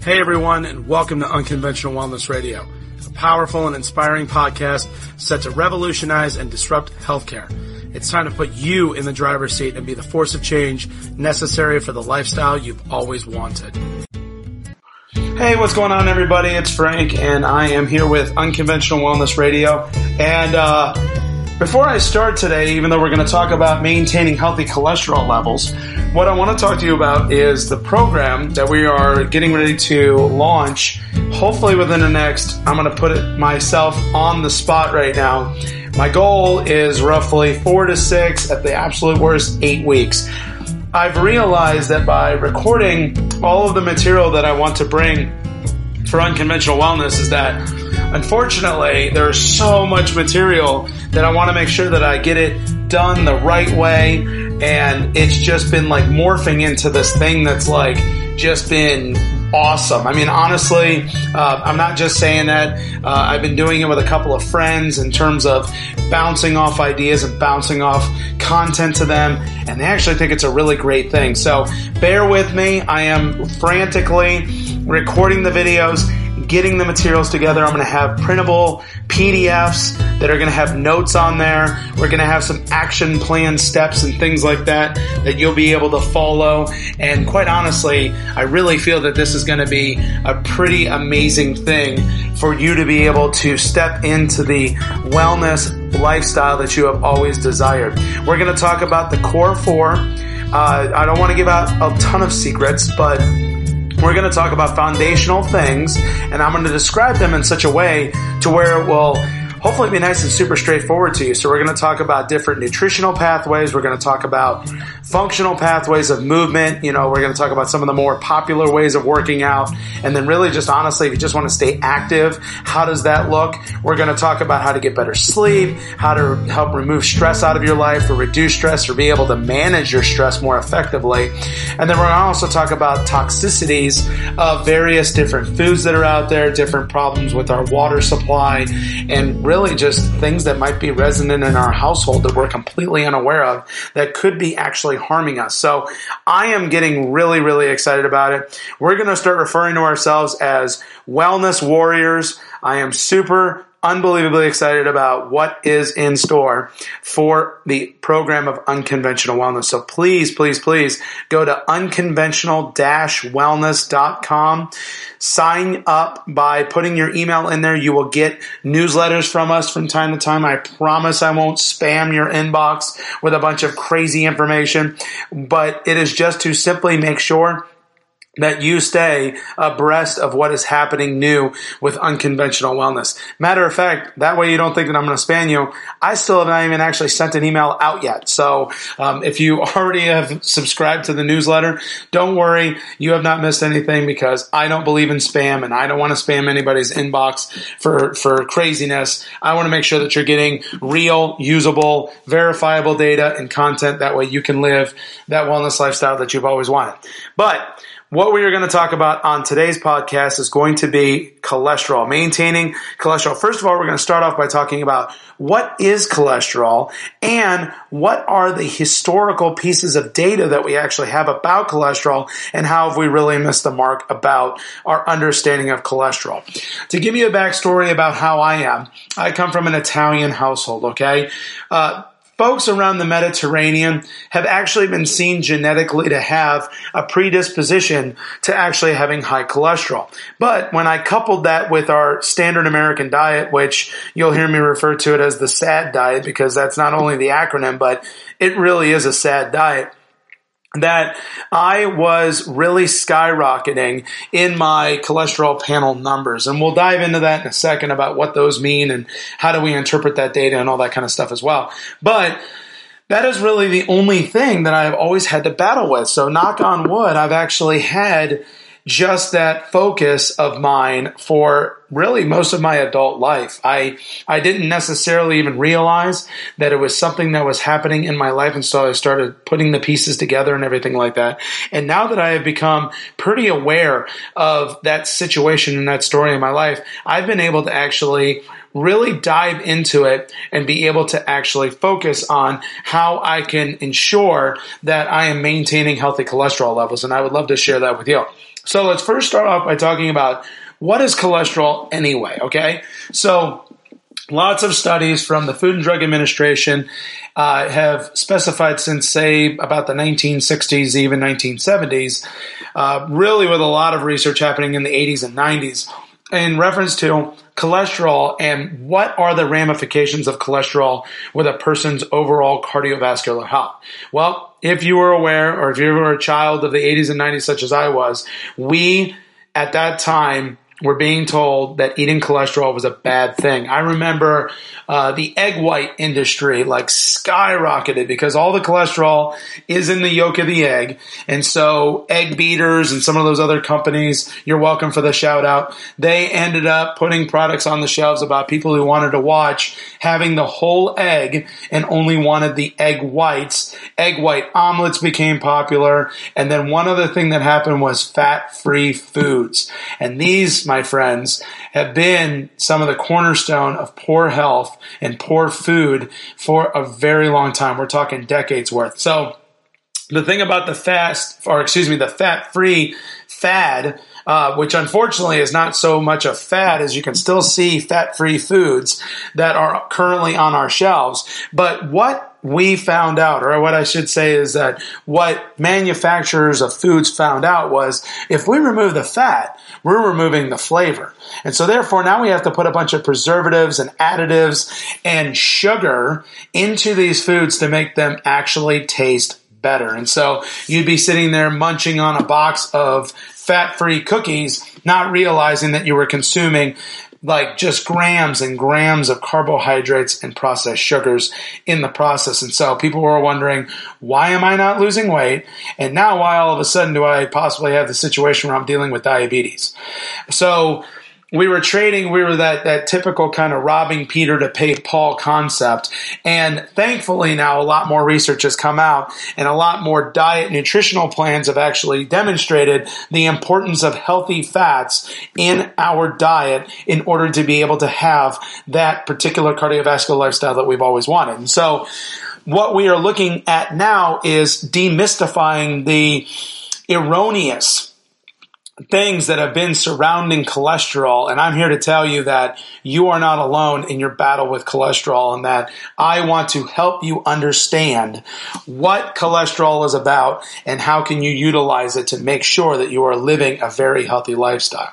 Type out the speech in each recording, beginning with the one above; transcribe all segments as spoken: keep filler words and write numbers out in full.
Hey everyone, and welcome to Unconventional Wellness Radio, a powerful and inspiring podcast set to revolutionize and disrupt healthcare. It's time to put you in the driver's seat and be the force of change necessary for the lifestyle you've always wanted. Hey, what's going on everybody? It's Frank, and I am here with Unconventional Wellness Radio. And uh, before I start today, even though we're going to talk about maintaining healthy cholesterol levels, what I want to talk to you about is the program that we are getting ready to launch, hopefully within the next, I'm going to put it myself on the spot right now. My goal is roughly four to six, at the absolute worst, eight weeks. I've realized that by recording all of the material that I want to bring for Unconventional Wellness is that, unfortunately, there's so much material that I want to make sure that I get it done the right way. And it's just been like morphing into this thing that's like just been awesome. I mean, honestly, uh, I'm not just saying that. Uh, I've been doing it with a couple of friends in terms of bouncing off ideas and bouncing off content to them. And they actually think it's a really great thing. So bear with me. I am frantically recording the videos, getting the materials together. I'm going to have printable P D Fs that are going to have notes on there. We're going to have some action plan steps and things like that that you'll be able to follow. And quite honestly, I really feel that this is going to be a pretty amazing thing for you to be able to step into the wellness lifestyle that you have always desired. We're going to talk about the core four. Uh, I don't want to give out a ton of secrets, but we're going to talk about foundational things, and I'm going to describe them in such a way to where it will hopefully be nice and super straightforward to you. So we're going to talk about different nutritional pathways. We're going to talk about functional pathways of movement. You know, we're going to talk about some of the more popular ways of working out. And then really just honestly, if you just want to stay active, how does that look? We're going to talk about how to get better sleep, how to help remove stress out of your life or reduce stress or be able to manage your stress more effectively. And then we're going to also talk about toxicities of various different foods that are out there, different problems with our water supply, and really Really just things that might be resonant in our household that we're completely unaware of that could be actually harming us. So I am getting really, really excited about it. We're going to start referring to ourselves as wellness warriors. I am super unbelievably excited about what is in store for the program of Unconventional Wellness. So please, please, please go to unconventional dash wellness dot com. Sign up by putting your email in there. You will get newsletters from us from time to time. I promise I won't spam your inbox with a bunch of crazy information, but it is just to simply make sure that you stay abreast of what is happening new with Unconventional Wellness. Matter of fact, that way you don't think that I'm going to spam you. I still have not even actually sent an email out yet. So um, if you already have subscribed to the newsletter, don't worry. You have not missed anything because I don't believe in spam and I don't want to spam anybody's inbox for, for craziness. I want to make sure that you're getting real, usable, verifiable data and content. That way you can live that wellness lifestyle that you've always wanted. But what we are going to talk about on today's podcast is going to be cholesterol, maintaining cholesterol. First of all, we're going to start off by talking about what is cholesterol and what are the historical pieces of data that we actually have about cholesterol and how have we really missed the mark about our understanding of cholesterol. To give you a backstory about how I am, I come from an Italian household, okay? Uh, Folks around the Mediterranean have actually been seen genetically to have a predisposition to actually having high cholesterol. But when I coupled that with our standard American diet, which you'll hear me refer to it as the SAD diet because that's not only the acronym, but it really is a SAD diet, that I was really skyrocketing in my cholesterol panel numbers. And we'll dive into that in a second about what those mean and how do we interpret that data and all that kind of stuff as well. But that is really the only thing that I've always had to battle with. So knock on wood, I've actually had just that focus of mine for really most of my adult life. I I didn't necessarily even realize that it was something that was happening in my life, and so I started putting the pieces together and everything like that. And now that I have become pretty aware of that situation and that story in my life, I've been able to actually really dive into it and be able to actually focus on how I can ensure that I am maintaining healthy cholesterol levels. And I would love to share that with you. So let's first start off by talking about what is cholesterol anyway, okay? So lots of studies from the Food and Drug Administration uh, have specified since, say, about the nineteen sixties, even nineteen seventies, uh, really with a lot of research happening in the eighties and nineties, in reference to cholesterol and what are the ramifications of cholesterol with a person's overall cardiovascular health. Well, if you were aware, or if you were a child of the eighties and nineties such as I was, we at that time were being told that eating cholesterol was a bad thing. I remember uh, the egg white industry like skyrocketed because all the cholesterol is in the yolk of the egg. And so Egg Beaters and some of those other companies, you're welcome for the shout out, they ended up putting products on the shelves about people who wanted to watch having the whole egg and only wanted the egg whites. Egg white omelets became popular. And then one other thing that happened was fat-free foods. And these, my friends, have been some of the cornerstone of poor health and poor food for a very long time. We're talking decades worth. So the thing about the fast, or excuse me, the fat-free fad, uh, which unfortunately is not so much a fad as you can still see fat-free foods that are currently on our shelves. But what we found out, or what I should say is that what manufacturers of foods found out was if we remove the fat, we're removing the flavor. And so therefore now we have to put a bunch of preservatives and additives and sugar into these foods to make them actually taste better. And so you'd be sitting there munching on a box of fat-free cookies, not realizing that you were consuming like just grams and grams of carbohydrates and processed sugars in the process. And so people were wondering, why am I not losing weight? And now why all of a sudden do I possibly have the situation where I'm dealing with diabetes? So we were trading, we were that, that typical kind of robbing Peter to pay Paul concept. And thankfully now a lot more research has come out and a lot more diet nutritional plans have actually demonstrated the importance of healthy fats in our diet in order to be able to have that particular cardiovascular lifestyle that we've always wanted. And so what we are looking at now is demystifying the erroneous things that have been surrounding cholesterol. And I'm here to tell you that you are not alone in your battle with cholesterol and that I want to help you understand what cholesterol is about and how can you utilize it to make sure that you are living a very healthy lifestyle.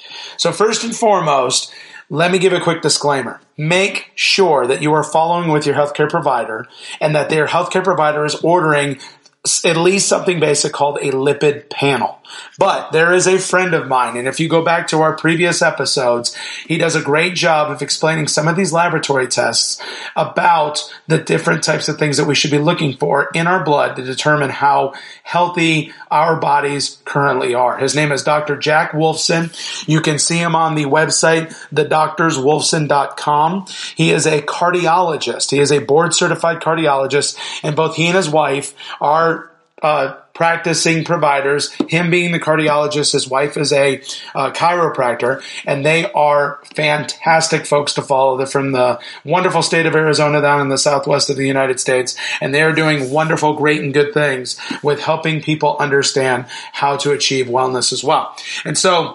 So first and foremost, let me give a quick disclaimer. Make sure that you are following with your healthcare provider and that their healthcare provider is ordering at least something basic called a lipid panel. But there is a friend of mine, and if you go back to our previous episodes, he does a great job of explaining some of these laboratory tests about the different types of things that we should be looking for in our blood to determine how healthy our bodies currently are. His name is Doctor Jack Wolfson. You can see him on the website, the doctors wolfson dot com. He is a cardiologist. He is a board-certified cardiologist, and both he and his wife are Uh, practicing providers, him being the cardiologist, his wife is a uh, chiropractor, and they are fantastic folks to follow. They're from the wonderful state of Arizona down in the southwest of the United States, and they are doing wonderful, great, and good things with helping people understand how to achieve wellness as well. And so,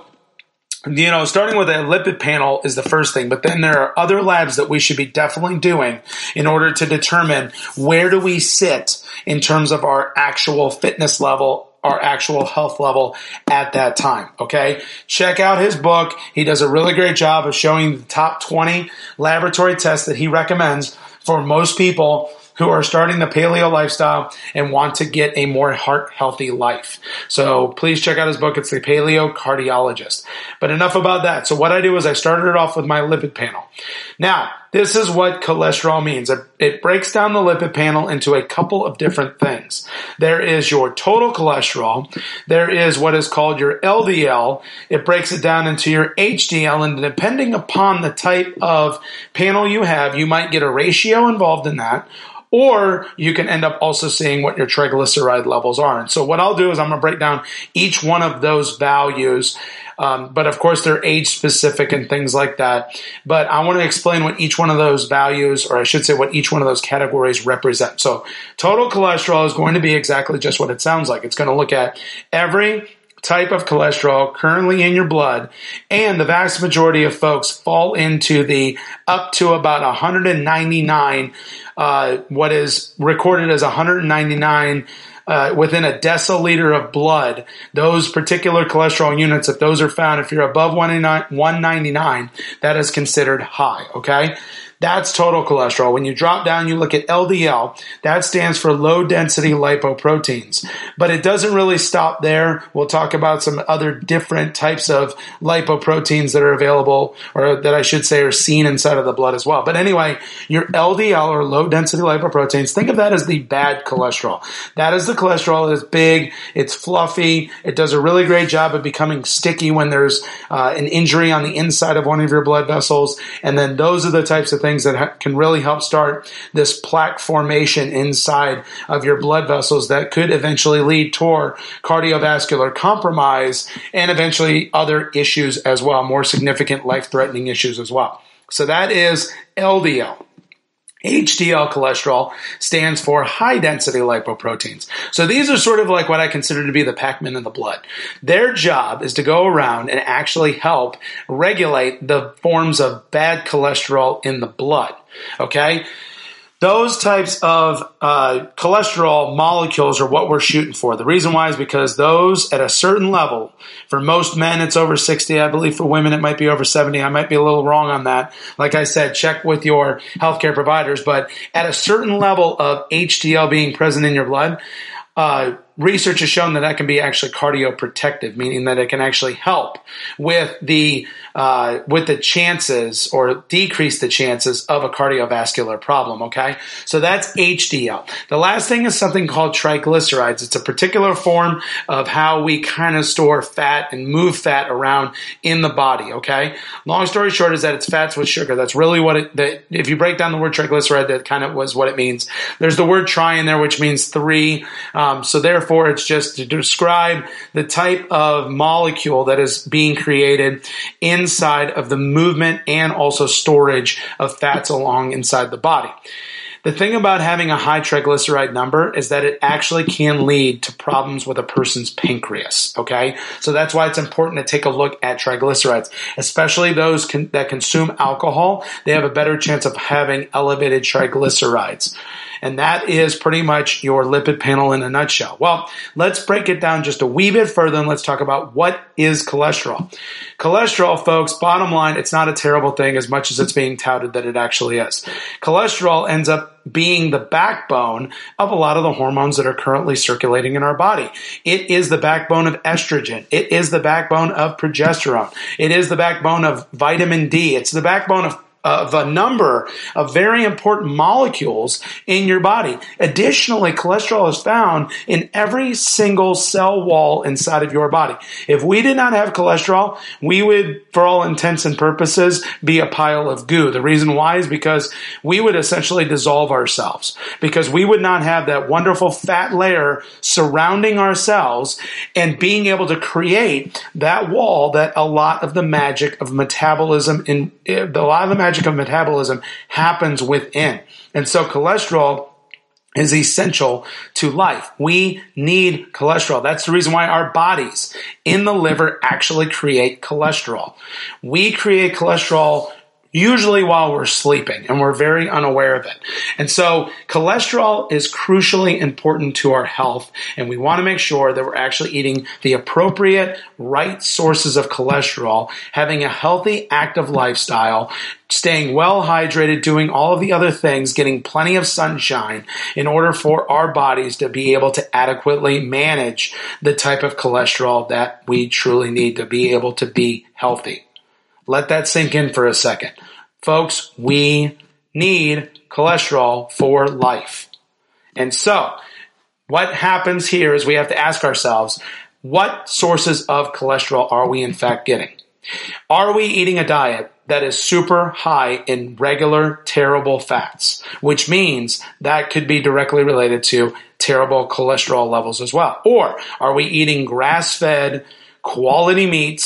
you know, starting with a lipid panel is the first thing, but then there are other labs that we should be definitely doing in order to determine where do we sit in terms of our actual fitness level, our actual health level at that time, okay? Check out his book. He does a really great job of showing the top twenty laboratory tests that he recommends for most people who are starting the paleo lifestyle and want to get a more heart-healthy life. So please check out his book. It's The Paleo Cardiologist. But enough about that. So what I do is I started it off with my lipid panel. Now, this is what cholesterol means. It, it breaks down the lipid panel into a couple of different things. There is your total cholesterol. There is what is called your L D L. It breaks it down into your H D L, and depending upon the type of panel you have, you might get a ratio involved in that, or you can end up also seeing what your triglyceride levels are. And so what I'll do is I'm going to break down each one of those values. Um, but of course, they're age specific and things like that. But I want to explain what each one of those values, or I should say what each one of those categories represent. So total cholesterol is going to be exactly just what it sounds like. It's going to look at every type of cholesterol currently in your blood, and the vast majority of folks fall into the up to about one hundred ninety-nine, uh, what is recorded as one hundred ninety-nine Uh, within a deciliter of blood. Those particular cholesterol units, if those are found, if you're above one ninety-nine, that is considered high, okay? That's total cholesterol. When you drop down, you look at L D L. That stands for low-density lipoproteins. But it doesn't really stop there. We'll talk about some other different types of lipoproteins that are available, or that I should say are seen inside of the blood as well. But anyway, your L D L, or low-density lipoproteins, think of that as the bad cholesterol. That is the cholesterol that is big, it's fluffy, it does a really great job of becoming sticky when there's uh, an injury on the inside of one of your blood vessels. And then those are the types of things things that ha- can really help start this plaque formation inside of your blood vessels that could eventually lead toward cardiovascular compromise and eventually other issues as well, more significant life-threatening issues as well. So that is L D L. H D L cholesterol stands for high-density lipoproteins. So these are sort of like what I consider to be the Pac-Man in the blood. Their job is to go around and actually help regulate the forms of bad cholesterol in the blood, okay? Those types of uh, cholesterol molecules are what we're shooting for. The reason why is because those at a certain level, for most men it's over sixty, I believe for women it might be over seventy. I might be a little wrong on that. Like I said, check with your healthcare providers. But at a certain level of H D L being present in your blood, uh, research has shown that that can be actually cardioprotective, meaning that it can actually help with the uh, with the chances, or decrease the chances of a cardiovascular problem, okay? So that's H D L. The last thing is something called triglycerides. It's a particular form of how we kind of store fat and move fat around in the body, okay? Long story short is that it's fats with sugar. That's really what it, that, if you break down the word triglyceride, that kind of was what it means. There's the word tri in there, which means three. Um, so therefore, it's just to describe the type of molecule that is being created inside of the movement and also storage of fats along inside the body. The thing about having a high triglyceride number is that it actually can lead to problems with a person's pancreas, okay? So that's why it's important to take a look at triglycerides, especially those con- that consume alcohol. They have a better chance of having elevated triglycerides. And that is pretty much your lipid panel in a nutshell. Well, let's break it down just a wee bit further and let's talk about what is cholesterol. Cholesterol, folks, bottom line, it's not a terrible thing as much as it's being touted that it actually is. Cholesterol ends up being the backbone of a lot of the hormones that are currently circulating in our body. It is the backbone of estrogen. It is the backbone of progesterone. It is the backbone of vitamin D. It's the backbone of of a number of very important molecules in your body. Additionally, cholesterol is found in every single cell wall inside of your body. If we did not have cholesterol, we would, for all intents and purposes, be a pile of goo. The reason why is because we would essentially dissolve ourselves, because we would not have that wonderful fat layer surrounding our cells and being able to create that wall that a lot of the magic of metabolism in a lot of the magic of metabolism happens within. And so cholesterol is essential to life. We need cholesterol. That's the reason why our bodies in the liver actually create cholesterol. We create cholesterol usually while we're sleeping, and we're very unaware of it. And so cholesterol is crucially important to our health, and we want to make sure that we're actually eating the appropriate, right sources of cholesterol, having a healthy, active lifestyle, staying well hydrated, doing all of the other things, getting plenty of sunshine in order for our bodies to be able to adequately manage the type of cholesterol that we truly need to be able to be healthy. Let that sink in for a second. Folks, we need cholesterol for life. And so, what happens here is we have to ask ourselves, what sources of cholesterol are we in fact getting? Are we eating a diet that is super high in regular, terrible fats, which means that could be directly related to terrible cholesterol levels as well? Or are we eating grass-fed, quality meats,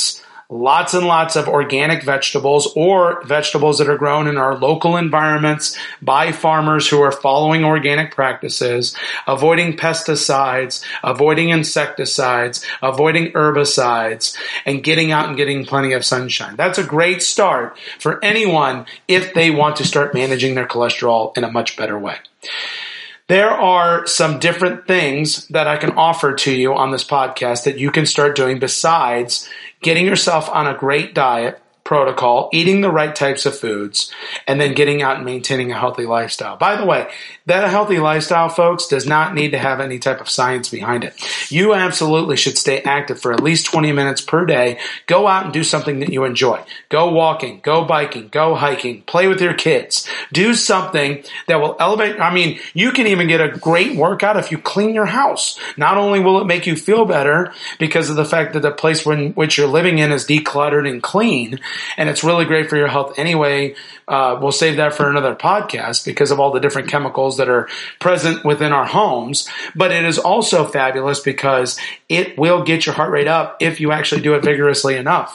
lots and lots of organic vegetables or vegetables that are grown in our local environments by farmers who are following organic practices, avoiding pesticides, avoiding insecticides, avoiding herbicides, and getting out and getting plenty of sunshine. That's a great start for anyone if they want to start managing their cholesterol in a much better way. There are some different things that I can offer to you on this podcast that you can start doing besides getting yourself on a great diet protocol, eating the right types of foods, and then getting out and maintaining a healthy lifestyle. By the way, that healthy lifestyle, folks, does not need to have any type of science behind it. You absolutely should stay active for at least twenty minutes per day. Go out and do something that you enjoy. Go walking, go biking, go hiking, play with your kids. Do something that will elevate. I mean, you can even get a great workout if you clean your house. Not only will it make you feel better because of the fact that the place in which you're living in is decluttered and clean, and it's really great for your health anyway. Uh, we'll save that for another podcast because of all the different chemicals that are present within our homes. But it is also fabulous because it will get your heart rate up if you actually do it vigorously enough.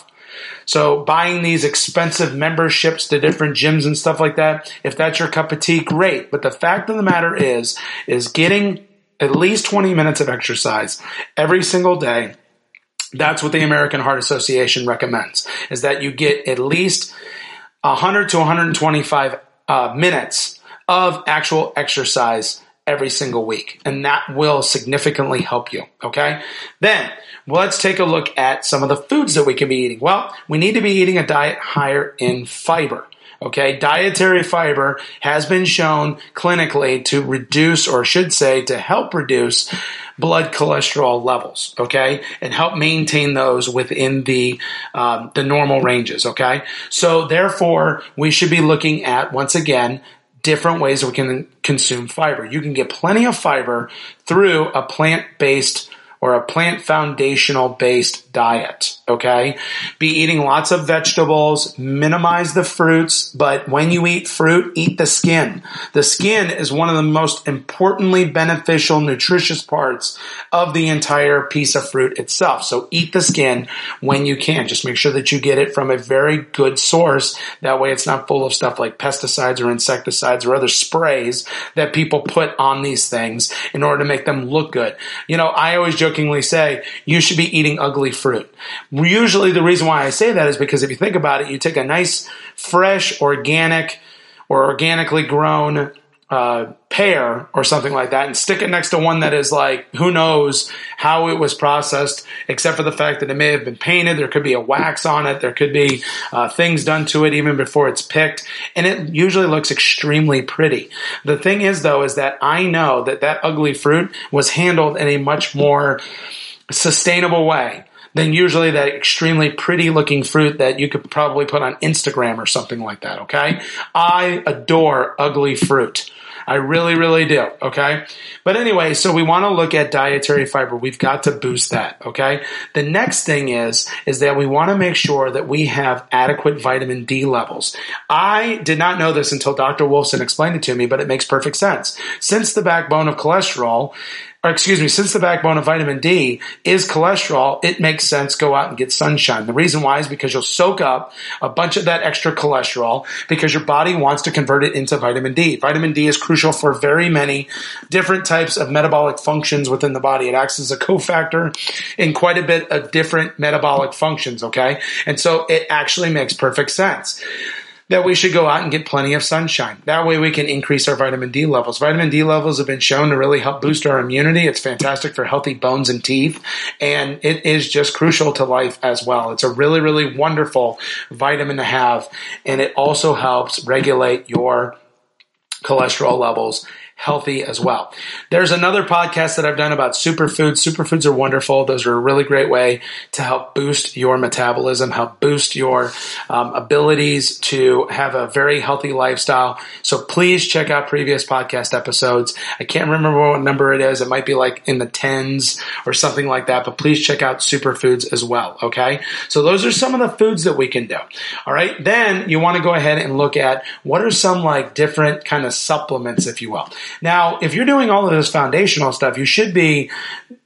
So buying these expensive memberships to different gyms and stuff like that, if that's your cup of tea, great. But the fact of the matter is, is getting at least twenty minutes of exercise every single day. That's what the American Heart Association recommends, is that you get at least one hundred to one hundred twenty-five uh, minutes of actual exercise every single week. And that will significantly help you, okay? Then let's take a look at some of the foods that we can be eating. Well, we need to be eating a diet higher in fiber. Okay, dietary fiber has been shown clinically to reduce, or should say, to help reduce blood cholesterol levels, okay, and help maintain those within the um, the normal ranges, okay? So therefore, we should be looking at, once again, different ways we can consume fiber. You can get plenty of fiber through a plant-based or a plant foundational based diet, okay? Be eating lots of vegetables, minimize the fruits, but when you eat fruit, eat the skin. The skin is one of the most importantly beneficial, nutritious parts of the entire piece of fruit itself. So eat the skin when you can. Just make sure that you get it from a very good source. That way it's not full of stuff like pesticides or insecticides or other sprays that people put on these things in order to make them look good. You know, I always jokingly say you should be eating ugly fruit. Usually the reason why I say that is because if you think about it, you take a nice, fresh, organic or organically grown uh, pear or something like that and stick it next to one that is like, who knows how it was processed, except for the fact that it may have been painted. There could be a wax on it. There could be uh, things done to it even before it's picked. And it usually looks extremely pretty. The thing is, though, is that I know that that ugly fruit was handled in a much more sustainable way than usually that extremely pretty looking fruit that you could probably put on Instagram or something like that, okay? I adore ugly fruit. I really, really do, okay? But anyway, so we want to look at dietary fiber. We've got to boost that, okay? The next thing is, is that we want to make sure that we have adequate vitamin D levels. I did not know this until Doctor Wolfson explained it to me, but it makes perfect sense. Since the backbone of cholesterol, or excuse me, since the backbone of vitamin D is cholesterol, it makes sense go out and get sunshine. The reason why is because you'll soak up a bunch of that extra cholesterol because your body wants to convert it into vitamin D. Vitamin D is crucial for very many different types of metabolic functions within the body. It acts as a cofactor in quite a bit of different metabolic functions, okay? And so it actually makes perfect sense that we should go out and get plenty of sunshine. That way we can increase our vitamin D levels. Vitamin D levels have been shown to really help boost our immunity. It's fantastic for healthy bones and teeth, and it is just crucial to life as well. It's a really, really wonderful vitamin to have, and it also helps regulate your cholesterol levels healthy as well. There's another podcast that I've done about superfoods. Superfoods are wonderful. Those are a really great way to help boost your metabolism, help boost your um, abilities to have a very healthy lifestyle. So please check out previous podcast episodes. I can't remember what number it is. It might be like in the tens or something like that, but please check out superfoods as well. Okay. So those are some of the foods that we can do. All right. Then you want to go ahead and look at what are some like different kind of supplements, if you will. Now, if you're doing all of this foundational stuff, you should be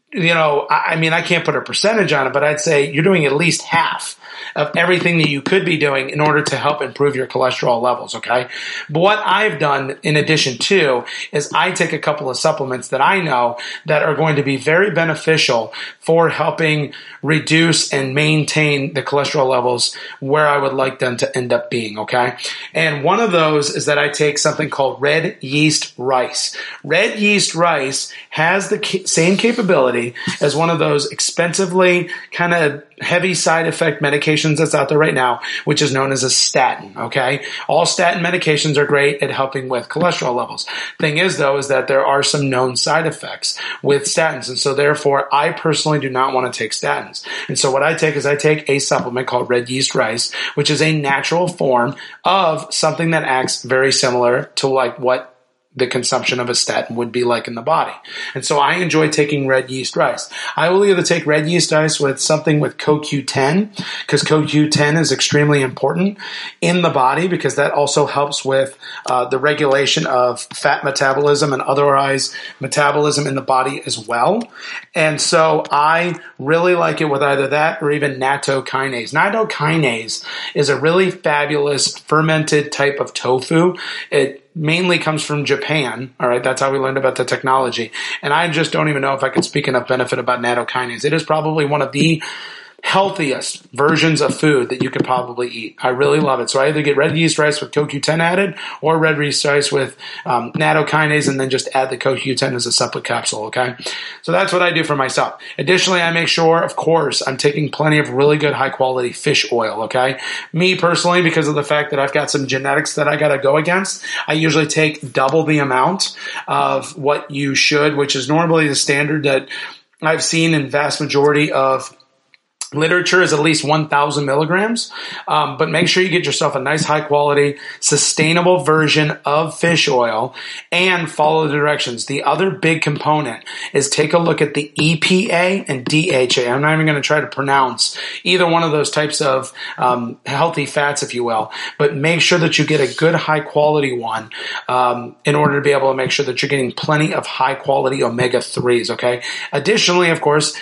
you know, I, I mean, I can't put a percentage on it, but I'd say you're doing at least half of everything that you could be doing in order to help improve your cholesterol levels, okay? But what I've done in addition to is I take a couple of supplements that I know that are going to be very beneficial for helping reduce and maintain the cholesterol levels where I would like them to end up being, okay? And one of those is that I take something called red yeast rice. Red yeast rice has the ca- same capability as one of those expensively kind of heavy side effect medications that's out there right now, which is known as a statin, okay? All statin medications are great at helping with cholesterol levels. Thing is, though, is that there are some known side effects with statins, and so therefore, I personally do not want to take statins. And so what I take is I take a supplement called red yeast rice, which is a natural form of something that acts very similar to like what the consumption of a statin would be like in the body. And so I enjoy taking red yeast rice. I will either take red yeast rice with something with C O Q ten, because C O Q ten is extremely important in the body because that also helps with uh, the regulation of fat metabolism and otherwise metabolism in the body as well. And so I really like it with either that or even nattokinase. Nattokinase is a really fabulous fermented type of tofu. It mainly comes from Japan. All right. That's how we learned about the technology. And I just don't even know if I could speak enough benefit about nattokinase. It is probably one of the healthiest versions of food that you could probably eat. I really love it. So I either get red yeast rice with C O Q ten added or red yeast rice with um, nattokinase and then just add the C O Q ten as a separate capsule, okay? So that's what I do for myself. Additionally, I make sure, of course, I'm taking plenty of really good high-quality fish oil, okay? Me personally, because of the fact that I've got some genetics that I got to go against, I usually take double the amount of what you should, which is normally the standard that I've seen in vast majority of literature is at least one thousand milligrams, um, but make sure you get yourself a nice high quality, sustainable version of fish oil and follow the directions. The other big component is take a look at the E P A and D H A. I'm not even going to try to pronounce either one of those types of um, healthy fats, if you will, but make sure that you get a good high quality one um, in order to be able to make sure that you're getting plenty of high quality omega threes, okay? Additionally, of course,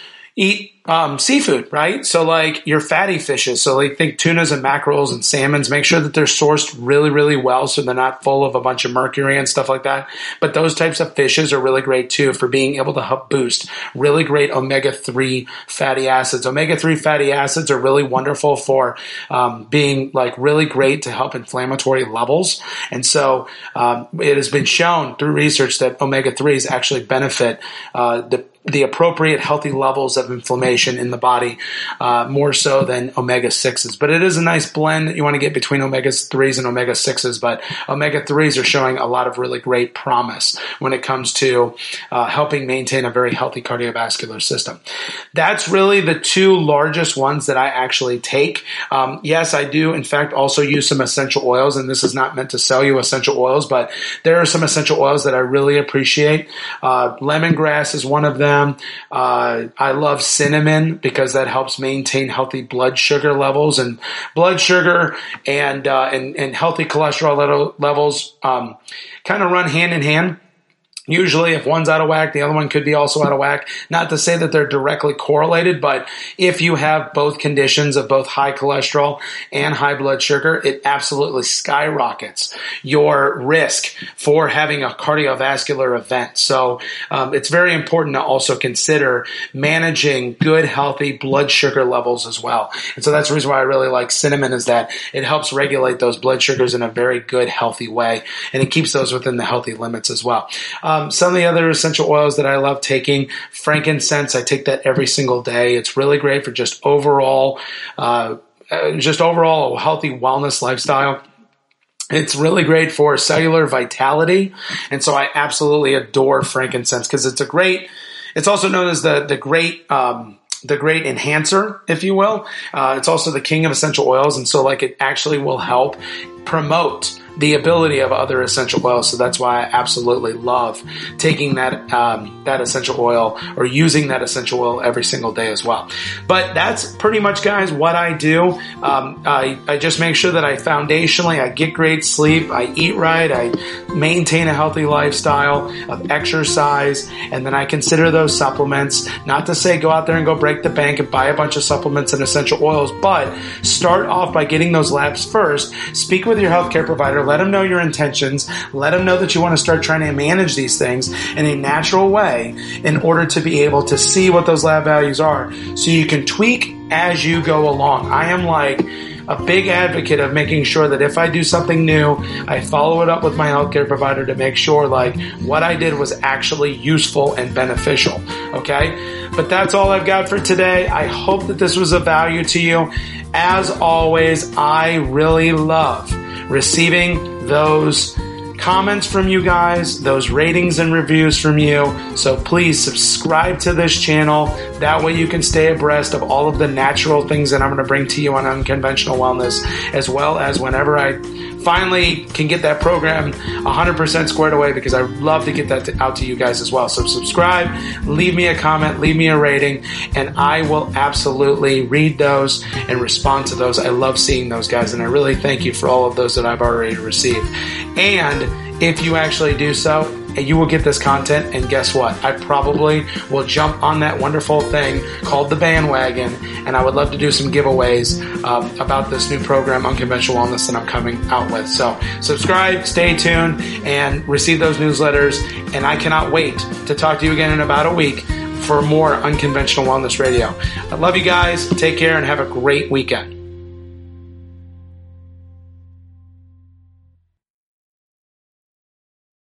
eat um, seafood, right? So like your fatty fishes. So like think tunas and mackerels and salmons, make sure that they're sourced really, really well so they're not full of a bunch of mercury and stuff like that. But those types of fishes are really great too for being able to help boost really great omega three fatty acids. omega three fatty acids are really wonderful for um, being like really great to help inflammatory levels. And so um, it has been shown through research that omega threes actually benefit uh, the the appropriate healthy levels of inflammation in the body, uh, more so than omega sixes. But it is a nice blend that you want to get between omega threes and omega sixes. But omega threes are showing a lot of really great promise when it comes to uh, helping maintain a very healthy cardiovascular system. That's really the two largest ones that I actually take. Um, yes, I do, in fact, also use some essential oils, and this is not meant to sell you essential oils, but there are some essential oils that I really appreciate. Uh, lemongrass is one of them. Uh, I love cinnamon because that helps maintain healthy blood sugar levels, and blood sugar and uh, and, and healthy cholesterol level, levels um, kind of run hand in hand. Usually if one's out of whack, the other one could be also out of whack. Not to say that they're directly correlated, but if you have both conditions of both high cholesterol and high blood sugar, it absolutely skyrockets your risk for having a cardiovascular event. So um, it's very important to also consider managing good, healthy blood sugar levels as well. And so that's the reason why I really like cinnamon, is that it helps regulate those blood sugars in a very good, healthy way, and it keeps those within the healthy limits as well. Um, Um, some of the other essential oils that I love taking, frankincense, I take that every single day. It's really great for just overall, uh, just overall a healthy wellness lifestyle. It's really great for cellular vitality. And so I absolutely adore frankincense because it's a great, it's also known as the, the great, um, the great enhancer, if you will. Uh, it's also the king of essential oils. And so like it actually will help promote the ability of other essential oils. So that's why I absolutely love taking that um, that essential oil or using that essential oil every single day as well. But that's pretty much, guys, what I do. Um, I, I just make sure that I foundationally, I get great sleep, I eat right, I maintain a healthy lifestyle of exercise, and then I consider those supplements. Not to say go out there and go break the bank and buy a bunch of supplements and essential oils, but start off by getting those labs first. Speak with your healthcare provider. Let them know your intentions. Let them know that you want to start trying to manage these things in a natural way in order to be able to see what those lab values are so you can tweak as you go along. I am like a big advocate of making sure that if I do something new, I follow it up with my healthcare provider to make sure like what I did was actually useful and beneficial. Okay? But that's all I've got for today. I hope that this was of value to you. As always, I really love receiving those comments from you guys, those ratings and reviews from you. So please subscribe to this channel. That way you can stay abreast of all of the natural things that I'm going to bring to you on Unconventional Wellness, as well as whenever I finally can get that program one hundred percent squared away, because I love to get that to, out to you guys as well. So subscribe, leave me a comment, leave me a rating, and I will absolutely read those and respond to those. I love seeing those, guys, and I really thank you for all of those that I've already received. And if you actually do so, you will get this content, and guess what? I probably will jump on that wonderful thing called the bandwagon, and I would love to do some giveaways um, about this new program, Unconventional Wellness, that I'm coming out with. So subscribe, stay tuned, and receive those newsletters, and I cannot wait to talk to you again in about a week for more Unconventional Wellness Radio. I love you guys. Take care and have a great weekend.